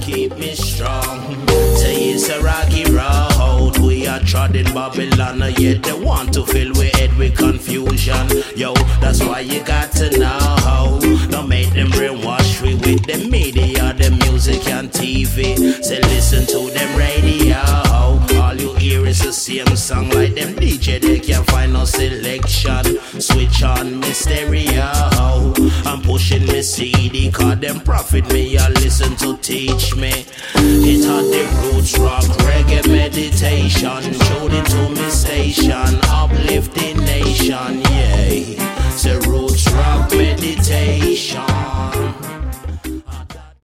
keep me strong. Say it's a rocky road, we are trodden Babylon, yet they want to fill we head with confusion. Yo, that's why you got to know. Don't make them brainwash we with the media, the music and TV. Say listen to them radio. All you hear is the same song like them DJ. They can't find no selection. Switch on me stereo. I'm pushing me CD, cause them profit me. I listen to teach me. It had the roots rock, reggae meditation. Tuned into me station, uplifting nation, yeah. Say roots rock meditation.